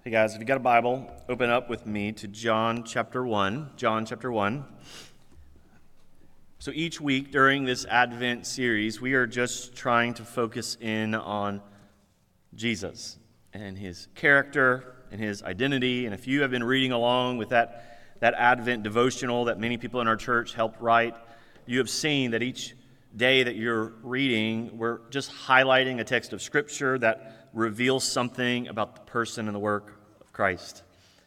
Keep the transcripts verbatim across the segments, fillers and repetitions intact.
Hey guys, if you got a Bible, open up with me to John chapter one. John chapter one. So each week during this Advent series, we are just trying to focus in on Jesus and his character and his identity. And if you have been reading along with that, that Advent devotional that many people in our church helped write, you have seen that each day that you're reading, we're just highlighting a text of Scripture that reveals something about the person and the work of Christ.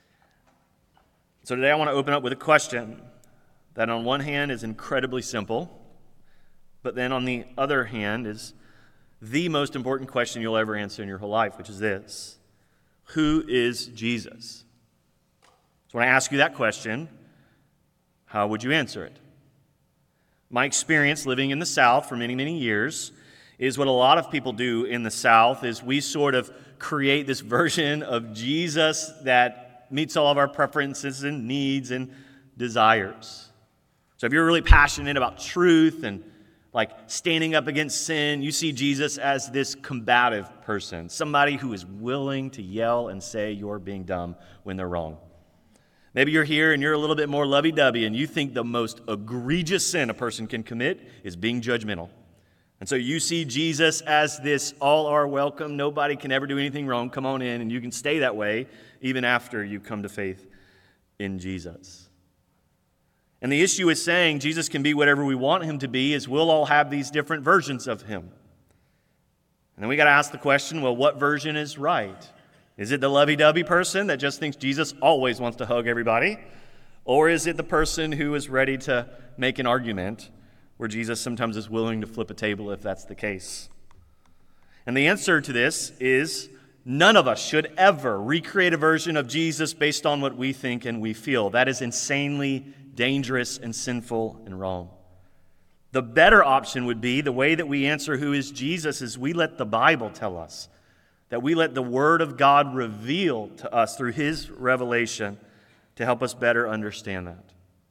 So today I want to open up with a question that on one hand is incredibly simple, but then on the other hand is the most important question you'll ever answer in your whole life, which is this: who is Jesus? So when I ask you that question, how would you answer it? My experience living in the South for many, many years is what a lot of people do in the South is we sort of create this version of Jesus that meets all of our preferences and needs and desires. So if you're really passionate about truth and like standing up against sin, you see Jesus as this combative person, somebody who is willing to yell and say you're being dumb when they're wrong. Maybe you're here and you're a little bit more lovey-dovey and you think the most egregious sin a person can commit is being judgmental. And so you see Jesus as this all are welcome, nobody can ever do anything wrong, come on in, and you can stay that way even after you come to faith in Jesus. And the issue is saying Jesus can be whatever we want him to be is we'll all have these different versions of him. And then we got to ask the question, well, what version is right? Is it the lovey-dovey person that just thinks Jesus always wants to hug everybody? Or is it the person who is ready to make an argument where Jesus sometimes is willing to flip a table if that's the case? And the answer to this is none of us should ever recreate a version of Jesus based on what we think and we feel. That is insanely dangerous and sinful and wrong. The better option would be the way that we answer who is Jesus is we let the Bible tell us, that we let the Word of God reveal to us through His revelation to help us better understand that.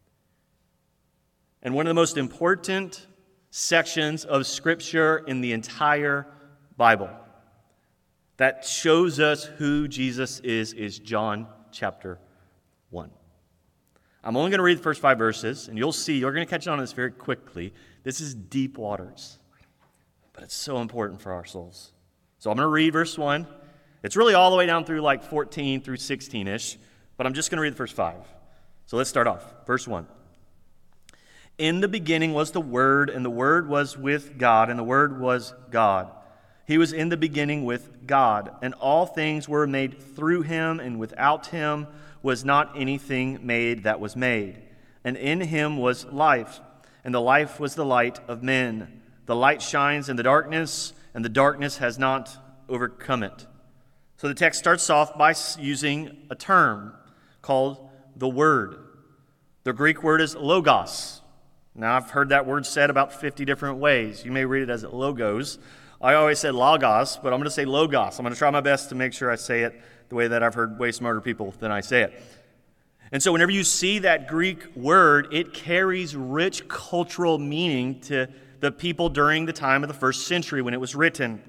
And one of the most important sections of Scripture in the entire Bible that shows us who Jesus is is John chapter one. I'm only going to read the first five verses, and you'll see, you're going to catch on to this very quickly. This is deep waters, but it's so important for our souls. So I'm going to read verse one. It's really all the way down through like fourteen through sixteen-ish, but I'm just going to read the first five. So let's start off. Verse one. In the beginning was the Word, and the Word was with God, and the Word was God. He was in the beginning with God, and all things were made through him, and without him was not anything made that was made. And in him was life, and the life was the light of men. The light shines in the darkness, and the darkness has not overcome it. So the text starts off by using a term called the Word. The Greek word is logos. Now, I've heard that word said about fifty different ways. You may read it as logos. I always said logos, but I'm going to say logos. I'm going to try my best to make sure I say it the way that I've heard way smarter people than I say it. And so whenever you see that Greek word, it carries rich cultural meaning to the people during the time of the first century when it was written.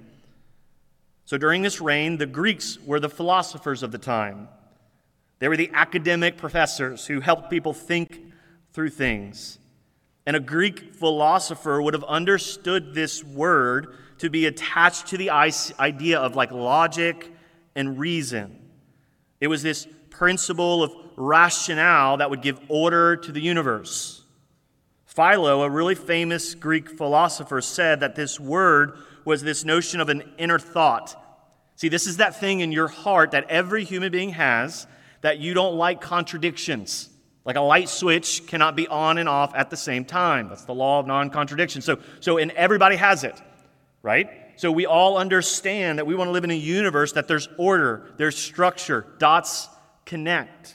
So during this reign, the Greeks were the philosophers of the time. They were the academic professors who helped people think through things. And a Greek philosopher would have understood this word to be attached to the idea of like logic and reason. It was this principle of rationale that would give order to the universe. Philo, a really famous Greek philosopher, said that this word was this notion of an inner thought. See, this is that thing in your heart that every human being has that you don't like contradictions. Like a light switch cannot be on and off at the same time. That's the law of non-contradiction. So, so and everybody has it, right? So we all understand that we want to live in a universe that there's order, there's structure, dots connect.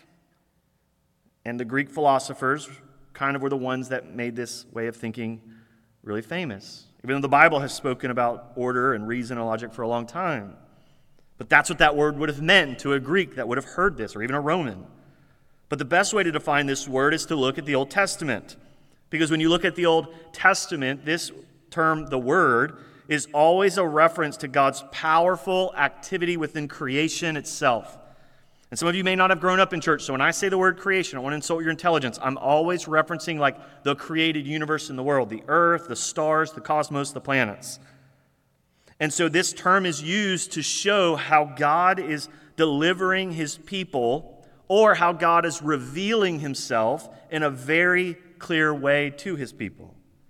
And the Greek philosophers kind of were the ones that made this way of thinking really famous. Even though the Bible has spoken about order and reason and logic for a long time. But that's what that word would have meant to a Greek that would have heard this, or even a Roman. But the best way to define this word is to look at the Old Testament. Because when you look at the Old Testament, this term, the Word, is always a reference to God's powerful activity within creation itself. And some of you may not have grown up in church, so when I say the word creation, I want to insult your intelligence. I'm always referencing like the created universe in the world, the earth, the stars, the cosmos, the planets. And so this term is used to show how God is delivering his people, or how God is revealing himself in a very clear way to his people.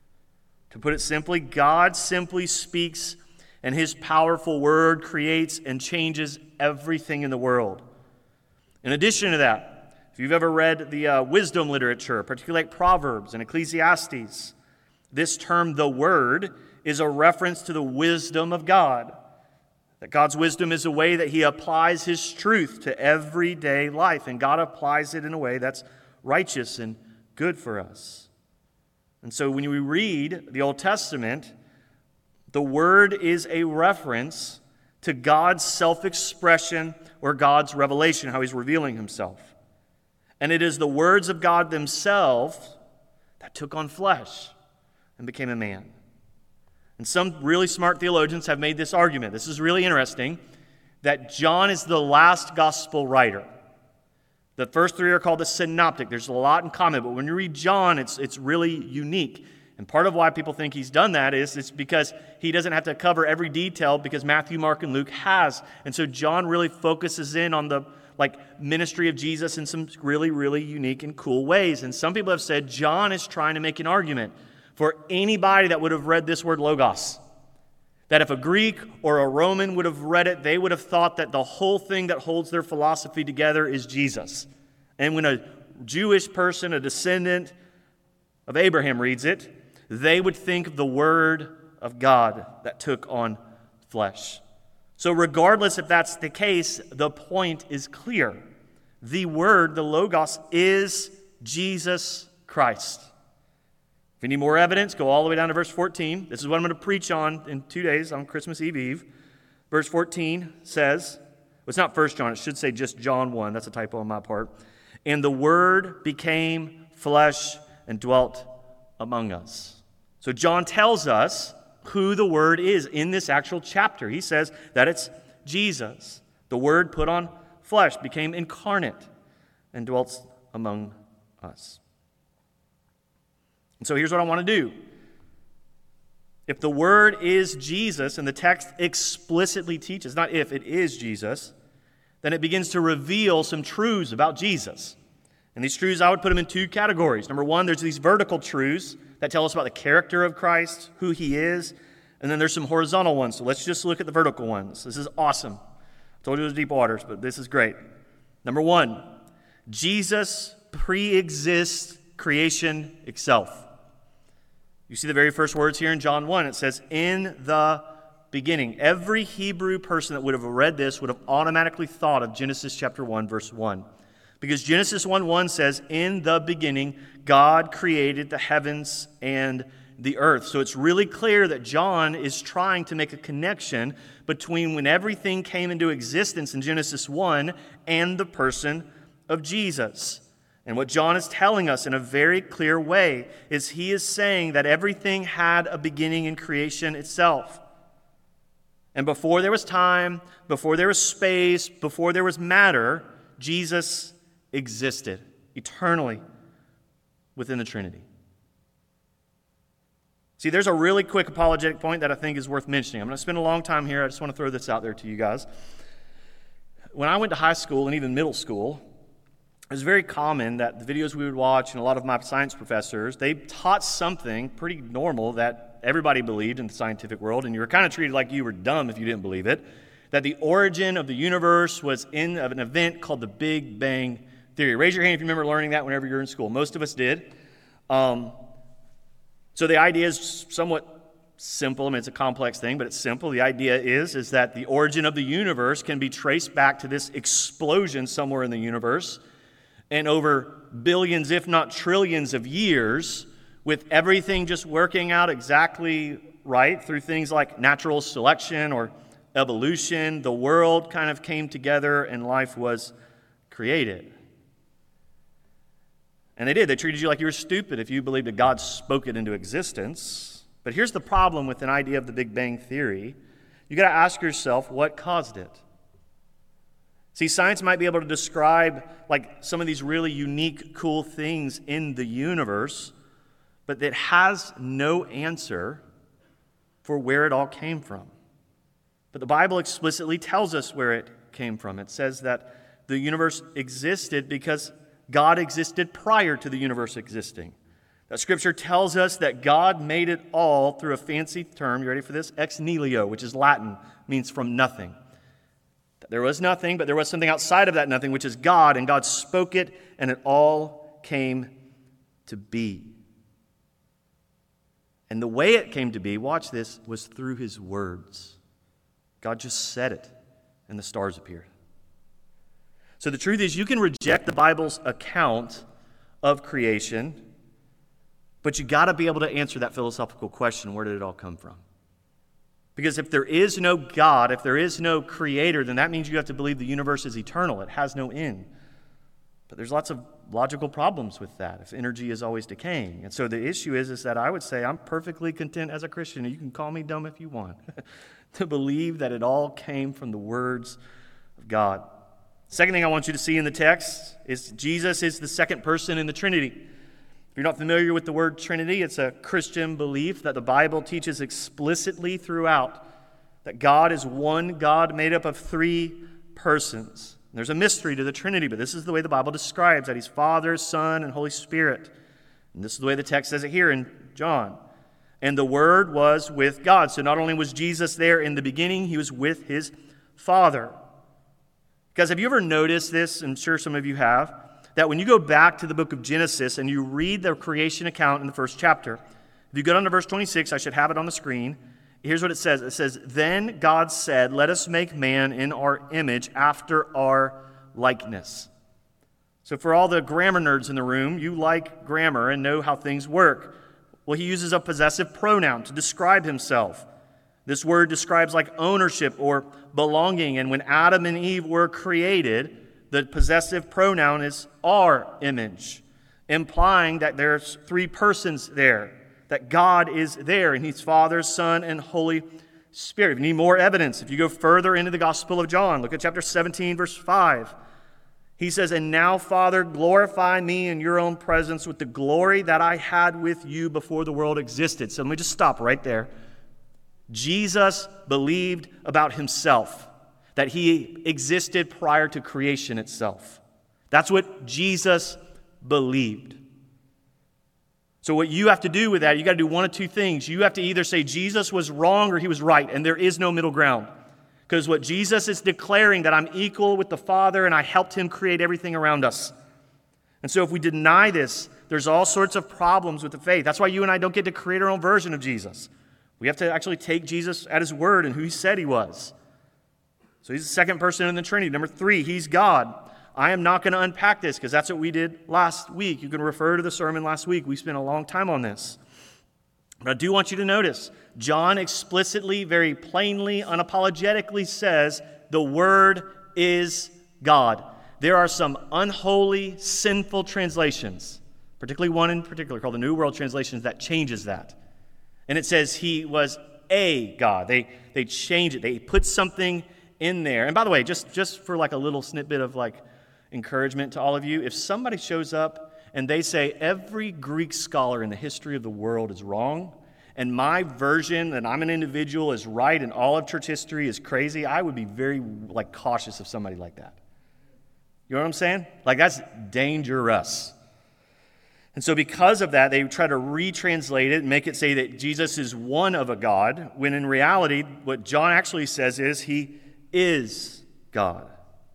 To put it simply, God simply speaks, and his powerful word creates and changes everything in the world. In addition to that, if you've ever read the uh, wisdom literature, particularly like Proverbs and Ecclesiastes, this term, the Word, is a reference to the wisdom of God. That God's wisdom is a way that he applies his truth to everyday life, and God applies it in a way that's righteous and good for us. And so when we read the Old Testament, the Word is a reference to God's self-expression or God's revelation, how he's revealing himself. And it is the words of God themselves that took on flesh and became a man. And some really smart theologians have made this argument. This is really interesting, that John is the last gospel writer. The first three are called the synoptic. There's a lot in common, but when you read John, it's, it's really unique. And part of why people think he's done that is it's because he doesn't have to cover every detail because Matthew, Mark, and Luke has. And so John really focuses in on the like ministry of Jesus in some really, really unique and cool ways. And some people have said John is trying to make an argument for anybody that would have read this word logos. That if a Greek or a Roman would have read it, they would have thought that the whole thing that holds their philosophy together is Jesus. And when a Jewish person, a descendant of Abraham reads it, they would think of the Word of God that took on flesh. So regardless if that's the case, the point is clear. The Word, the Logos, is Jesus Christ. If you need more evidence, go all the way down to verse fourteen. This is what I'm going to preach on in two days on Christmas Eve Eve. Verse fourteen says, well, it's not First John, it should say just John one. That's a typo on my part. And the Word became flesh and dwelt among us. So John tells us who the Word is in this actual chapter. He says that it's Jesus. The Word put on flesh, became incarnate, and dwelt among us. And so here's what I want to do. If the Word is Jesus, and the text explicitly teaches, not if, it is Jesus, then it begins to reveal some truths about Jesus. And these truths, I would put them in two categories. Number one, there's these vertical truths that tell us about the character of Christ, who he is. And then there's some horizontal ones. So let's just look at the vertical ones. This is awesome. I told you it was deep waters, but this is great. Number one, Jesus pre-exists creation itself. You see the very first words here in John one. It says, in the beginning. Every Hebrew person that would have read this would have automatically thought of Genesis chapter one, verse one. Because Genesis one one says, in the beginning, God created the heavens and the earth. So it's really clear that John is trying to make a connection between when everything came into existence in Genesis one and the person of Jesus. And what John is telling us in a very clear way is he is saying that everything had a beginning in creation itself. And before there was time, before there was space, before there was matter, Jesus existed eternally within the Trinity. See, there's a really quick apologetic point that I think is worth mentioning. I'm going to spend a long time here. I just want to throw this out there to you guys. When I went to high school and even middle school, it was very common that the videos we would watch and a lot of my science professors, they taught something pretty normal that everybody believed in the scientific world, and you were kind of treated like you were dumb if you didn't believe it, that the origin of the universe was in an event called the Big Bang Theory. Raise your hand if you remember learning that whenever you were in school. Most of us did. Um, so the idea is somewhat simple. I mean, it's a complex thing, but it's simple. The idea is, is that the origin of the universe can be traced back to this explosion somewhere in the universe, and over billions, if not trillions of years, with everything just working out exactly right through things like natural selection or evolution, the world kind of came together and life was created. And they did. They treated you like you were stupid if you believed that God spoke it into existence. But here's the problem with an idea of the Big Bang Theory. You got to ask yourself, what caused it? See, science might be able to describe like some of these really unique, cool things in the universe, but it has no answer for where it all came from. But the Bible explicitly tells us where it came from. It says that the universe existed because God existed prior to the universe existing. That Scripture tells us that God made it all through a fancy term, you ready for this? Ex nihilo, which is Latin, means from nothing. There was nothing, but there was something outside of that nothing, which is God, and God spoke it, and it all came to be. And the way it came to be, watch this, was through His words. God just said it, and the stars appeared. So the truth is, you can reject the Bible's account of creation, but you got to be able to answer that philosophical question, where did it all come from? Because if there is no God, if there is no creator, then that means you have to believe the universe is eternal. It has no end. But there's lots of logical problems with that if energy is always decaying. And so the issue is, is that I would say I'm perfectly content as a Christian, and you can call me dumb if you want, to believe that it all came from the words of God. Second thing I want you to see in the text is Jesus is the second person in the Trinity. If you're not familiar with the word Trinity, it's a Christian belief that the Bible teaches explicitly throughout that God is one God made up of three persons. There's a mystery to the Trinity, but this is the way the Bible describes that He's Father, Son, and Holy Spirit. And this is the way the text says it here in John. And the Word was with God. So not only was Jesus there in the beginning, He was with His Father. Guys, have you ever noticed this? I'm sure some of you have. That when you go back to the book of Genesis and you read the creation account in the first chapter, if you go down to verse twenty-six, I should have it on the screen. Here's what it says. It says, "Then God said, 'Let us make man in our image after our likeness.'" So for all the grammar nerds in the room, you like grammar and know how things work. Well, He uses a possessive pronoun to describe Himself. This word describes like ownership or belonging. And when Adam and Eve were created, the possessive pronoun is our image, implying that there's three persons there, that God is there, and He's Father, Son, and Holy Spirit. If you need more evidence, if you go further into the Gospel of John, look at chapter seventeen, verse five. He says, "And now, Father, glorify me in your own presence with the glory that I had with you before the world existed." So let me just stop right there. Jesus believed about Himself, that He existed prior to creation itself. That's what Jesus believed. So what you have to do with that, you got to do one of two things. You have to either say Jesus was wrong or He was right, and there is no middle ground. Because what Jesus is declaring, that I'm equal with the Father and I helped Him create everything around us. And so if we deny this, there's all sorts of problems with the faith. That's why you and I don't get to create our own version of Jesus. We have to actually take Jesus at His word and who He said He was. So He's the second person in the Trinity. Number three, He's God. I am not going to unpack this because that's what we did last week. You can refer to the sermon last week. We spent a long time on this. But I do want you to notice, John explicitly, very plainly, unapologetically says, the Word is God. There are some unholy, sinful translations, particularly one in particular called the New World Translations, that changes that. And it says He was a God. They, they change it. They put something in there. And by the way, just, just for like a little snippet of like encouragement to all of you, if somebody shows up and they say every Greek scholar in the history of the world is wrong, and my version, and I'm an individual, is right, and all of church history is crazy, I would be very like cautious of somebody like that. You know what I'm saying? Like, that's dangerous. And so because of that, they try to retranslate it and make it say that Jesus is one of a God, when in reality, what John actually says is He is God.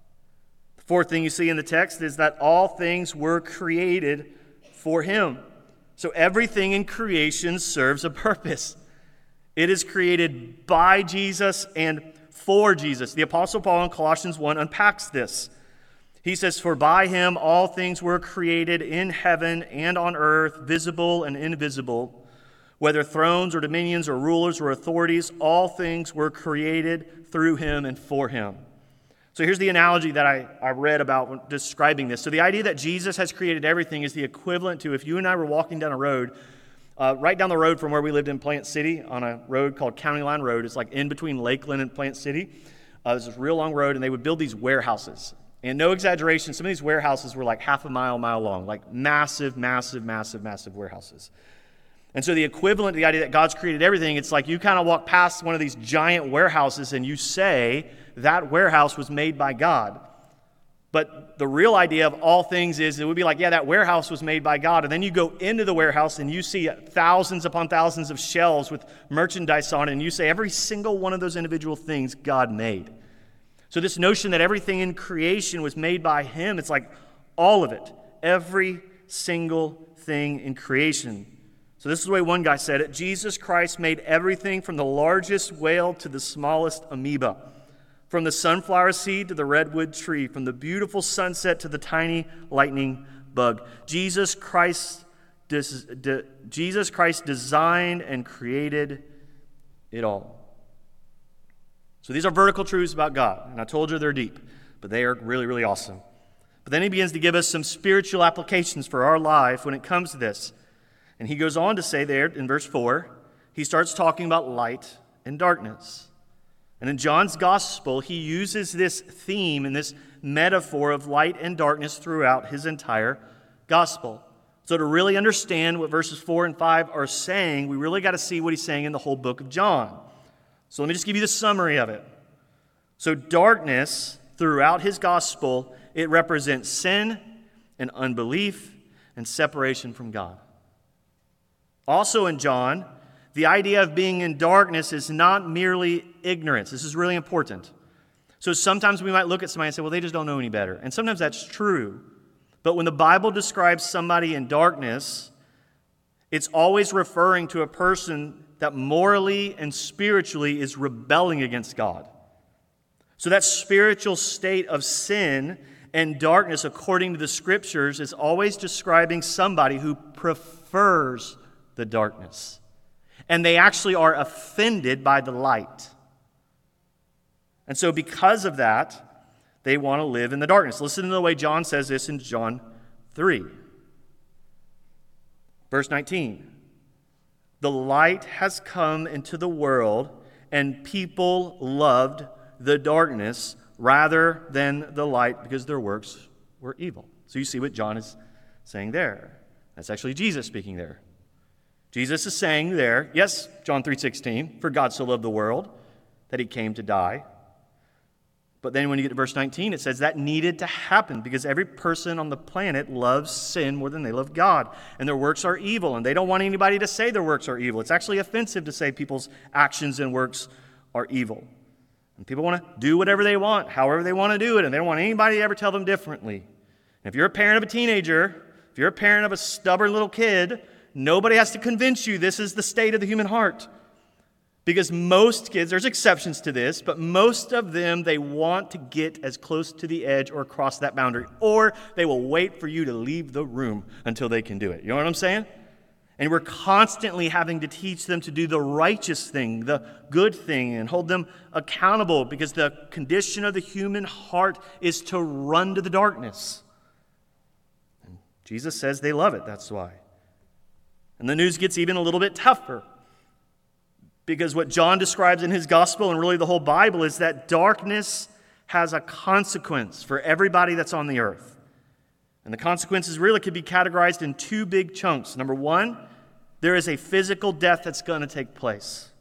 The fourth thing you see in the text is that all things were created for Him. So everything in creation serves a purpose. It is created by Jesus and for Jesus. The Apostle Paul in Colossians one unpacks this. He says, "For by Him all things were created in heaven and on earth, visible and invisible, whether thrones or dominions or rulers or authorities, all things were created through Him and for Him." So here's the analogy that I, I read about when describing this. So the idea that Jesus has created everything is the equivalent to if you and I were walking down a road, uh, right down the road from where we lived in Plant City, on a road called County Line Road. It's like in between Lakeland and Plant City. Uh, there's this real long road, and they would build these warehouses. And no exaggeration, some of these warehouses were like half a mile, mile long, like massive, massive, massive, massive warehouses. And so the equivalent to the idea that God's created everything, it's like you kind of walk past one of these giant warehouses and you say that warehouse was made by God. But the real idea of all things is it would be like, yeah, that warehouse was made by God. And then you go into the warehouse and you see thousands upon thousands of shelves with merchandise on it. And you say every single one of those individual things God made. So this notion that everything in creation was made by him, it's like all of it. Every single thing in creation. So this is the way one guy said it. Jesus Christ made everything from the largest whale to the smallest amoeba. From the sunflower seed to the redwood tree, from the beautiful sunset to the tiny lightning bug. Jesus Christ, des, de, Jesus Christ designed and created it all. So these are vertical truths about God, and I told you they're deep, but they are really, really awesome. But then he begins to give us some spiritual applications for our life when it comes to this. And he goes on to say there in verse four, he starts talking about light and darkness. And in John's gospel, he uses this theme and this metaphor of light and darkness throughout his entire gospel. So to really understand what verses four and five are saying, we really got to see what he's saying in the whole book of John. So let me just give you the summary of it. So darkness throughout his gospel, it represents sin and unbelief and separation from God. Also in John, the idea of being in darkness is not merely ignorance. This is really important. So sometimes we might look at somebody and say, well, they just don't know any better. And sometimes that's true. But when the Bible describes somebody in darkness, it's always referring to a person that morally and spiritually is rebelling against God. So that spiritual state of sin and darkness, according to the Scriptures, is always describing somebody who prefers the darkness. And they actually are offended by the light. And so because of that, they want to live in the darkness. Listen to the way John says this in John three. Verse nineteen. The light has come into the world, and people loved the darkness rather than the light because their works were evil. So you see what John is saying there. That's actually Jesus speaking there. Jesus is saying there, yes, John three sixteen, for God so loved the world that he came to die. But then when you get to verse nineteen, it says that needed to happen because every person on the planet loves sin more than they love God. And their works are evil, and they don't want anybody to say their works are evil. It's actually offensive to say people's actions and works are evil. And people want to do whatever they want, however they want to do it, and they don't want anybody to ever tell them differently. And if you're a parent of a teenager, if you're a parent of a stubborn little kid, nobody has to convince you this is the state of the human heart. Because most kids, there's exceptions to this, but most of them, they want to get as close to the edge or across that boundary, or they will wait for you to leave the room until they can do it. You know what I'm saying? And we're constantly having to teach them to do the righteous thing, the good thing, and hold them accountable because the condition of the human heart is to run to the darkness. And Jesus says they love it, that's why. And the news gets even a little bit tougher. Because what John describes in his gospel and really the whole Bible is that darkness has a consequence for everybody that's on the earth. And the consequences really could be categorized in two big chunks. Number one, there is a physical death that's going to take place.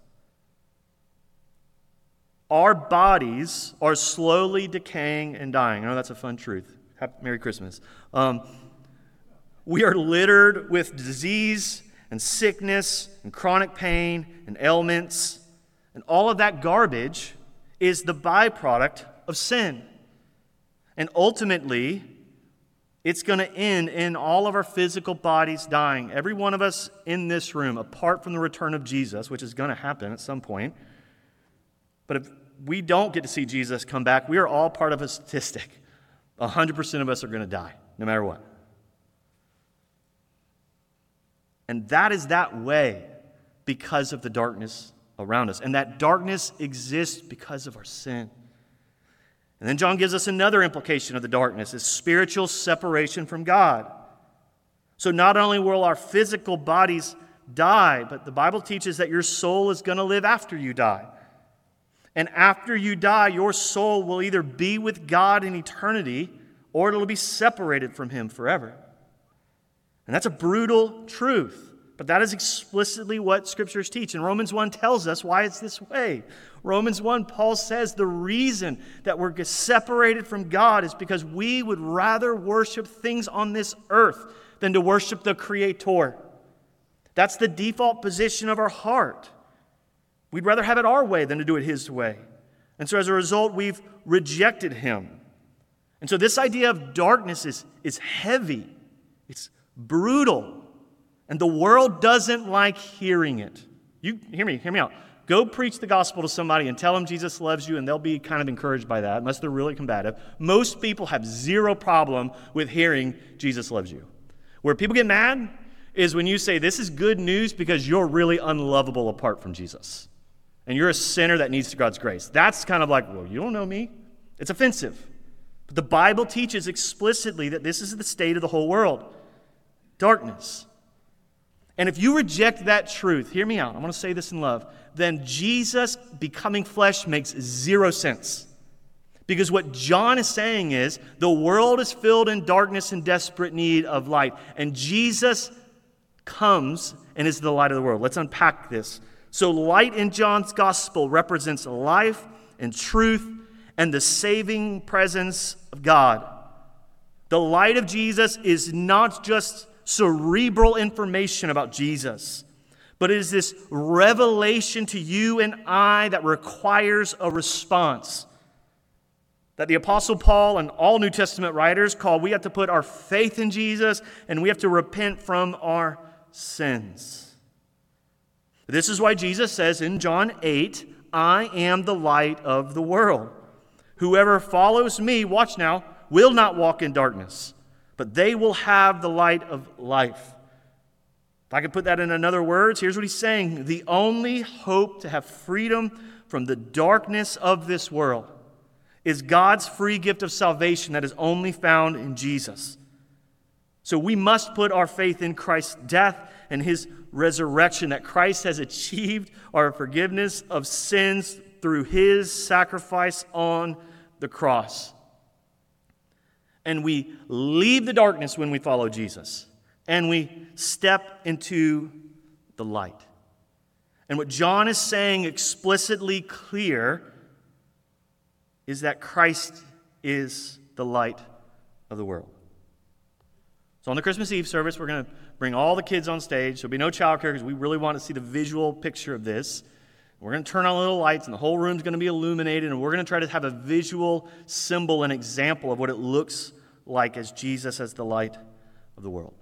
Our bodies are slowly decaying and dying. I know that's a fun truth. Happy, Merry Christmas. Um, we are littered with disease and sickness and chronic pain and ailments. And all of that garbage is the byproduct of sin. And ultimately, it's going to end in all of our physical bodies dying. Every one of us in this room, apart from the return of Jesus, which is going to happen at some point. But if we don't get to see Jesus come back, we are all part of a statistic. one hundred percent of us are going to die, no matter what. And that is that way because of the darkness around us. And that darkness exists because of our sin. And then John gives us another implication of the darkness, is spiritual separation from God. So not only will our physical bodies die, but the Bible teaches that your soul is going to live after you die. And after you die, your soul will either be with God in eternity or it'll be separated from him forever. And that's a brutal truth, but that is explicitly what Scriptures teach. And Romans one tells us why it's this way. Romans one, Paul says the reason that we're separated from God is because we would rather worship things on this earth than to worship the Creator. That's the default position of our heart. We'd rather have it our way than to do it his way. And so as a result, we've rejected him. And so this idea of darkness is, is heavy. It's brutal. And the world doesn't like hearing it. You hear me, hear me out. Go preach the gospel to somebody and tell them Jesus loves you, and they'll be kind of encouraged by that, unless they're really combative. Most people have zero problem with hearing Jesus loves you. Where people get mad is when you say this is good news because you're really unlovable apart from Jesus. And you're a sinner that needs God's grace. That's kind of like, well, you don't know me. It's offensive. But the Bible teaches explicitly that this is the state of the whole world. Darkness. And if you reject that truth, hear me out, I want to say this in love, then Jesus becoming flesh makes zero sense. Because what John is saying is, the world is filled in darkness and desperate need of light. And Jesus comes and is the light of the world. Let's unpack this. So light in John's gospel represents life and truth and the saving presence of God. The light of Jesus is not just cerebral information about Jesus, but it is this revelation to you and I that requires a response. That the Apostle Paul and all New Testament writers call, we have to put our faith in Jesus and we have to repent from our sins. This is why Jesus says in John eight, I am the light of the world. Whoever follows me, watch now, will not walk in darkness, but they will have the light of life. If I could put that in another words, here's what he's saying. The only hope to have freedom from the darkness of this world is God's free gift of salvation that is only found in Jesus. So we must put our faith in Christ's death and his resurrection, that Christ has achieved our forgiveness of sins through his sacrifice on the cross. And we leave the darkness when we follow Jesus. And we step into the light. And what John is saying explicitly clear is that Christ is the light of the world. So on the Christmas Eve service, we're going to bring all the kids on stage. There'll be no childcare because we really want to see the visual picture of this. We're going to turn on little lights, and the whole room's going to be illuminated, and we're going to try to have a visual symbol and example of what it looks like as Jesus as the light of the world.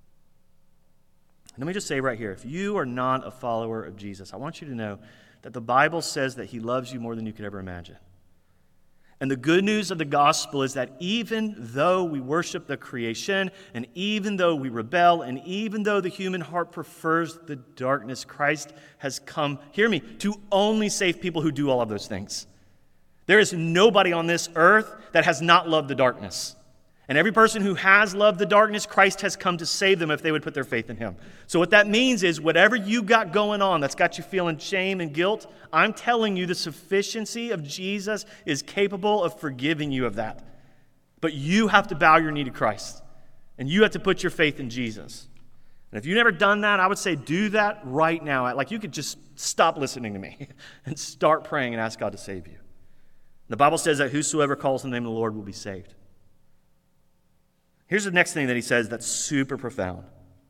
Let me just say right here, if you are not a follower of Jesus, I want you to know that the Bible says that he loves you more than you could ever imagine. And the good news of the gospel is that even though we worship the creation, and even though we rebel, and even though the human heart prefers the darkness, Christ has come, hear me, to only save people who do all of those things. There is nobody on this earth that has not loved the darkness. And every person who has loved the darkness, Christ has come to save them if they would put their faith in him. So what that means is whatever you got going on that's got you feeling shame and guilt, I'm telling you the sufficiency of Jesus is capable of forgiving you of that. But you have to bow your knee to Christ. And you have to put your faith in Jesus. And if you've never done that, I would say do that right now. Like you could just stop listening to me and start praying and ask God to save you. The Bible says that whosoever calls on the name of the Lord will be saved. Here's the next thing that he says that's super profound.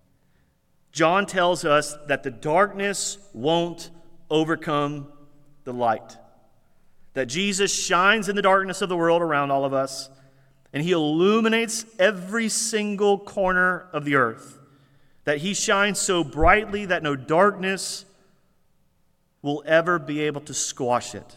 John tells us that the darkness won't overcome the light. That Jesus shines in the darkness of the world around all of us, and he illuminates every single corner of the earth. That he shines so brightly that no darkness will ever be able to squash it.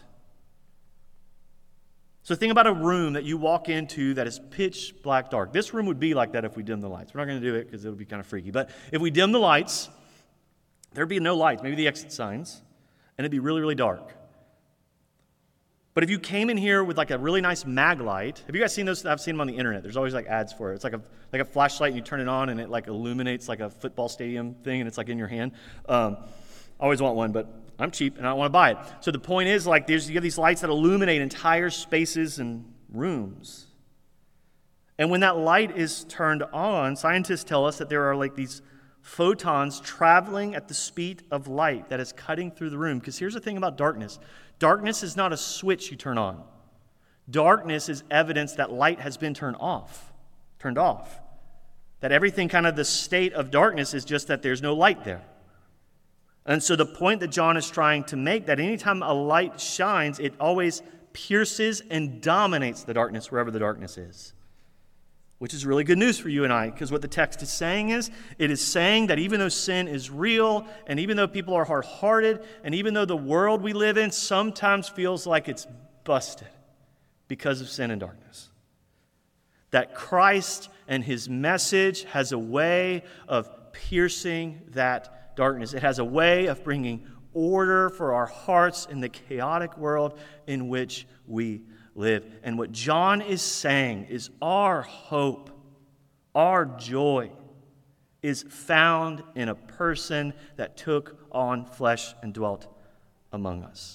So think about a room that you walk into that is pitch black dark. This room would be like that if we dim the lights. We're not going to do it because it would be kind of freaky. But if we dim the lights, there'd be no lights, maybe the exit signs, and it'd be really, really dark. But if you came in here with like a really nice mag light, have you guys seen those? I've seen them on the internet. There's always like ads for it. It's like a like a flashlight, and you turn it on, and it like illuminates like a football stadium thing, and it's like in your hand. Um, I always want one, but I'm cheap and I don't want to buy it. So the point is, like, there's you have these lights that illuminate entire spaces and rooms. And when that light is turned on, scientists tell us that there are like these photons traveling at the speed of light that is cutting through the room. Because here's the thing about darkness. Darkness is not a switch you turn on. Darkness is evidence that light has been turned off, turned off. That everything kind of the state of darkness is just that there's no light there. And so the point that John is trying to make, that anytime a light shines, it always pierces and dominates the darkness wherever the darkness is. Which is really good news for you and I, because what the text is saying is, it is saying that even though sin is real, and even though people are hard-hearted, and even though the world we live in sometimes feels like it's busted because of sin and darkness, that Christ and his message has a way of piercing that darkness. It has a way of bringing order for our hearts in the chaotic world in which we live. And what John is saying is our hope, our joy, is found in a person that took on flesh and dwelt among us.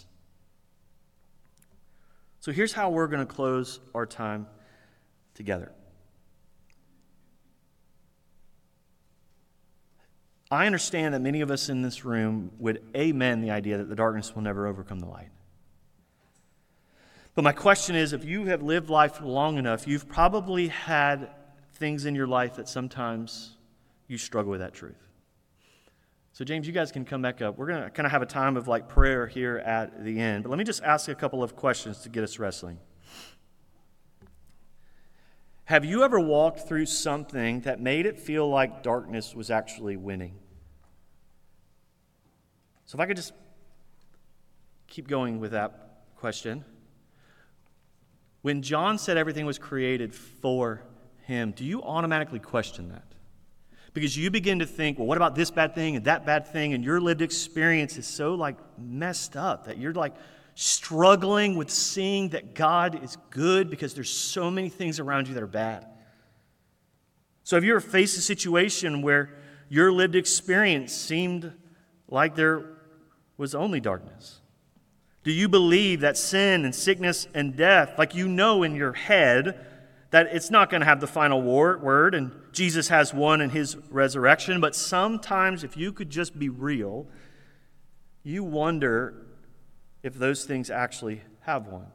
So here's how we're going to close our time together. I understand that many of us in this room would amen the idea that the darkness will never overcome the light. But my question is, if you have lived life long enough, you've probably had things in your life that sometimes you struggle with that truth. So James, you guys can come back up. We're going to kind of have a time of like prayer here at the end. But let me just ask a couple of questions to get us wrestling. Have you ever walked through something that made it feel like darkness was actually winning? So if I could just keep going with that question. When John said everything was created for him, do you automatically question that? Because you begin to think, well, what about this bad thing and that bad thing? And your lived experience is so like messed up that you're like struggling with seeing that God is good because there's so many things around you that are bad. So have you ever faced a situation where your lived experience seemed like there was only darkness? Do you believe that sin and sickness and death, like you know in your head, that it's not going to have the final word, and Jesus has won in his resurrection, but sometimes if you could just be real, you wonder if those things actually have won.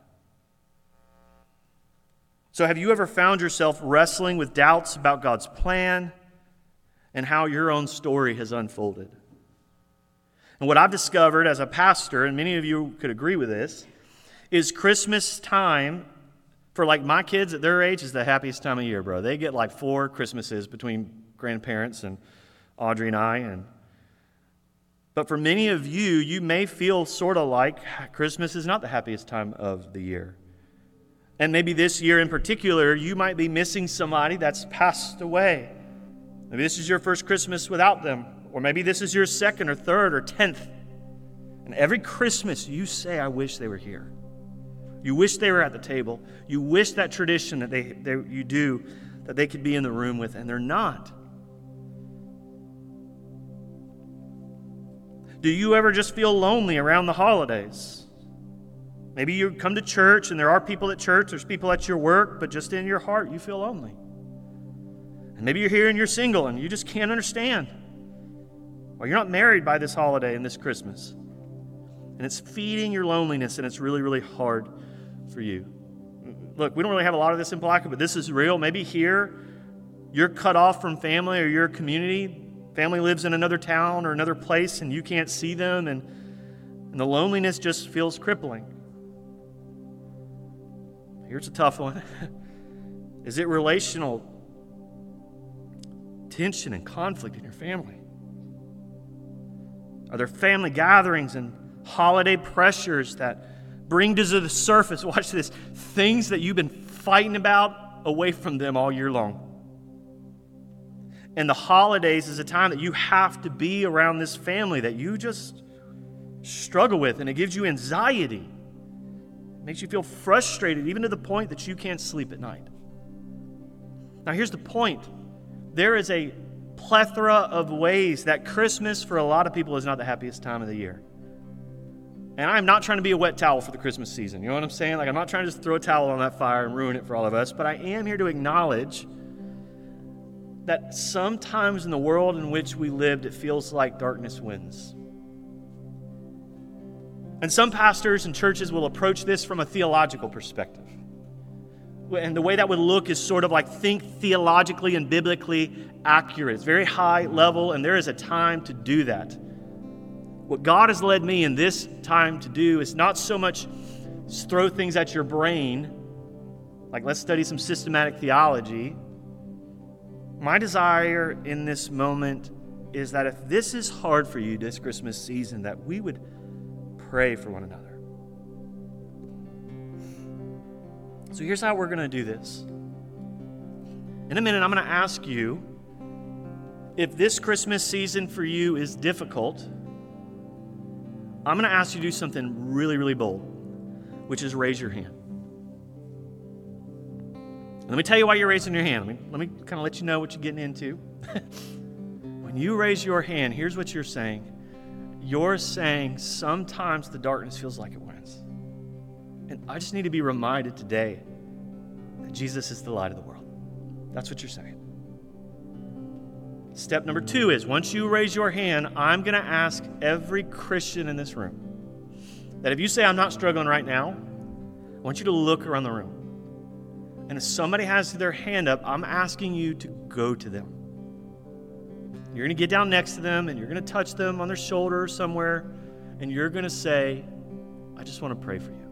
So have you ever found yourself wrestling with doubts about God's plan and how your own story has unfolded? And what I've discovered as a pastor, and many of you could agree with this, is Christmas time, for like my kids at their age, is the happiest time of year, bro. They get like four Christmases between grandparents and Audrey and I. And But for many of you, you may feel sort of like Christmas is not the happiest time of the year. And maybe this year in particular, you might be missing somebody that's passed away. Maybe this is your first Christmas without them. Or maybe this is your second or third or tenth. And every Christmas you say, I wish they were here. You wish they were at the table. You wish that tradition that they, they you do, that they could be in the room with, and they're not. Do you ever just feel lonely around the holidays? Maybe you come to church and there are people at church, there's people at your work, but just in your heart you feel lonely. And maybe you're here and you're single and you just can't understand. Or you're not married by this holiday and this Christmas. And it's feeding your loneliness, and it's really, really hard for you. Look, we don't really have a lot of this in Palatka, but this is real. Maybe here you're cut off from family or your community. Family lives in another town or another place, and you can't see them, and, and the loneliness just feels crippling. Here's a tough one. Is it relational tension and conflict in your family? Are there family gatherings and holiday pressures that bring to the surface, watch this, things that you've been fighting about away from them all year long? And the holidays is a time that you have to be around this family that you just struggle with, and it gives you anxiety. It makes you feel frustrated, even to the point that you can't sleep at night. Now here's the point. There is a plethora of ways that Christmas for a lot of people is not the happiest time of the year. And I'm not trying to be a wet towel for the Christmas season. You know what I'm saying? Like, I'm not trying to just throw a towel on that fire and ruin it for all of us, but I am here to acknowledge that sometimes in the world in which we lived, it feels like darkness wins. And some pastors and churches will approach this from a theological perspective. And the way that would look is sort of like think theologically and biblically accurate. It's very high level, and there is a time to do that. What God has led me in this time to do is not so much throw things at your brain, like let's study some systematic theology. My desire in this moment is that if this is hard for you this Christmas season, that we would pray for one another. So here's how we're going to do this. In a minute, I'm going to ask you if this Christmas season for you is difficult. I'm going to ask you to do something really, really bold, which is raise your hand. Let me tell you why you're raising your hand. Let me, let me kind of let you know what you're getting into. When you raise your hand, here's what you're saying. You're saying sometimes the darkness feels like it wins. And I just need to be reminded today that Jesus is the light of the world. That's what you're saying. Step number two is, once you raise your hand, I'm going to ask every Christian in this room that if you say, I'm not struggling right now, I want you to look around the room. And if somebody has their hand up, I'm asking you to go to them. You're going to get down next to them, and you're going to touch them on their shoulder or somewhere, and you're going to say, I just want to pray for you.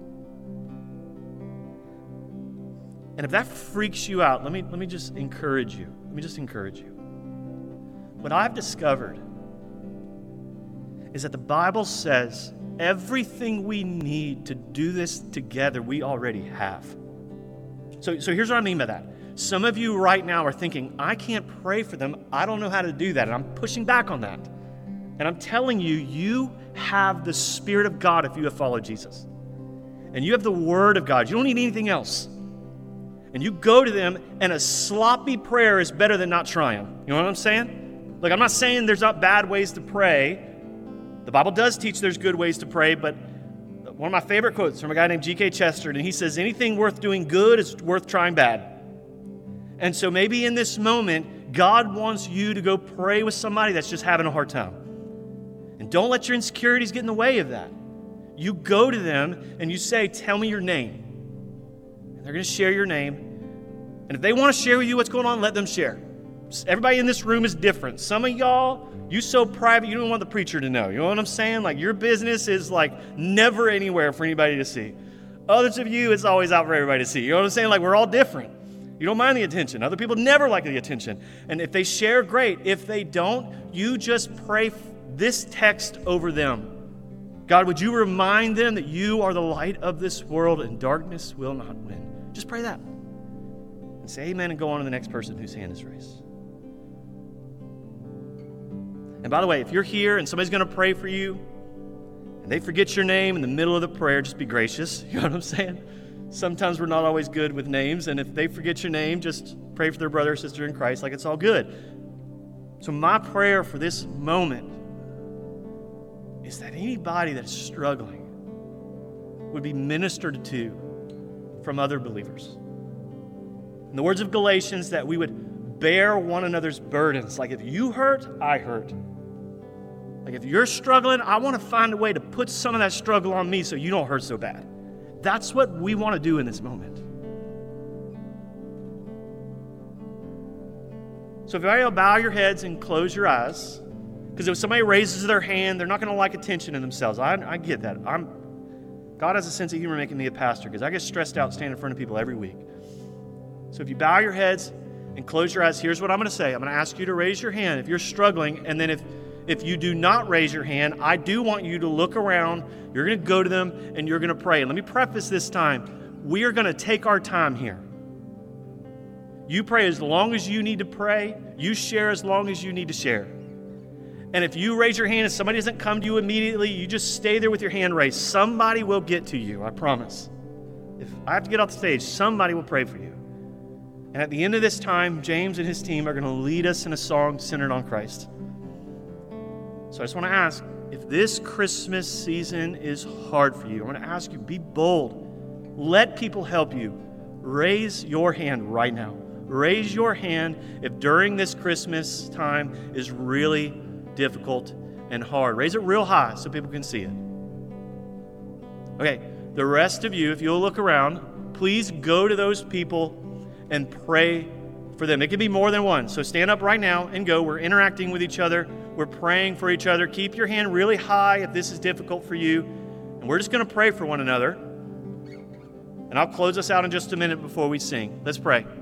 And if that freaks you out, let me, let me just encourage you. Let me just encourage you. What I've discovered is that the Bible says everything we need to do this together, we already have. So, so here's what I mean by that. Some of you right now are thinking, I can't pray for them. I don't know how to do that. And I'm pushing back on that. And I'm telling you, you have the Spirit of God if you have followed Jesus. And you have the Word of God. You don't need anything else. And you go to them, and a sloppy prayer is better than not trying. You know what I'm saying? Look, I'm not saying there's not bad ways to pray. The Bible does teach there's good ways to pray, but one of my favorite quotes from a guy named G K Chesterton, and he says, anything worth doing good is worth trying bad. And so maybe in this moment, God wants you to go pray with somebody that's just having a hard time. And don't let your insecurities get in the way of that. You go to them and you say, tell me your name. And they're going to share your name. And if they want to share with you what's going on, let them share. Everybody in this room is different. Some of y'all, you so private, you don't want the preacher to know. You know what I'm saying? Like, your business is like never anywhere for anybody to see. Others of you, it's always out for everybody to see. You know what I'm saying? Like, we're all different. You don't mind the attention. Other people never like the attention. And if they share, great. If they don't, you just pray this text over them. God, would you remind them that you are the light of this world and darkness will not win? Just pray that. And say amen and go on to the next person whose hand is raised. And by the way, if you're here and somebody's going to pray for you and they forget your name in the middle of the prayer, just be gracious. You know what I'm saying? Sometimes we're not always good with names, and if they forget your name, just pray for their brother or sister in Christ like it's all good. So my prayer for this moment is that anybody that's struggling would be ministered to from other believers. In the words of Galatians, that we would bear one another's burdens. Like if you hurt, I hurt. Like if you're struggling, I want to find a way to put some of that struggle on me so you don't hurt so bad. That's what we want to do in this moment. So if you'll bow your heads and close your eyes, because if somebody raises their hand, they're not going to like attention in themselves. I, I get that. I'm, God has a sense of humor making me a pastor because I get stressed out standing in front of people every week. So if you bow your heads and close your eyes, here's what I'm going to say. I'm going to ask you to raise your hand if you're struggling, and then if If you do not raise your hand, I do want you to look around. You're going to go to them and you're going to pray. And let me preface this time. We are going to take our time here. You pray as long as you need to pray. You share as long as you need to share. And if you raise your hand and somebody doesn't come to you immediately, you just stay there with your hand raised. Somebody will get to you, I promise. If I have to get off the stage, somebody will pray for you. And at the end of this time, James and his team are going to lead us in a song centered on Christ. So I just want to ask, if this Christmas season is hard for you, I want to ask you, be bold. Let people help you. Raise your hand right now. Raise your hand if during this Christmas time is really difficult and hard. Raise it real high so people can see it. Okay, the rest of you, if you'll look around, please go to those people and pray for them. It can be more than one. So stand up right now and go. We're interacting with each other. We're praying for each other. Keep your hand really high if this is difficult for you. And we're just going to pray for one another. And I'll close us out in just a minute before we sing. Let's pray.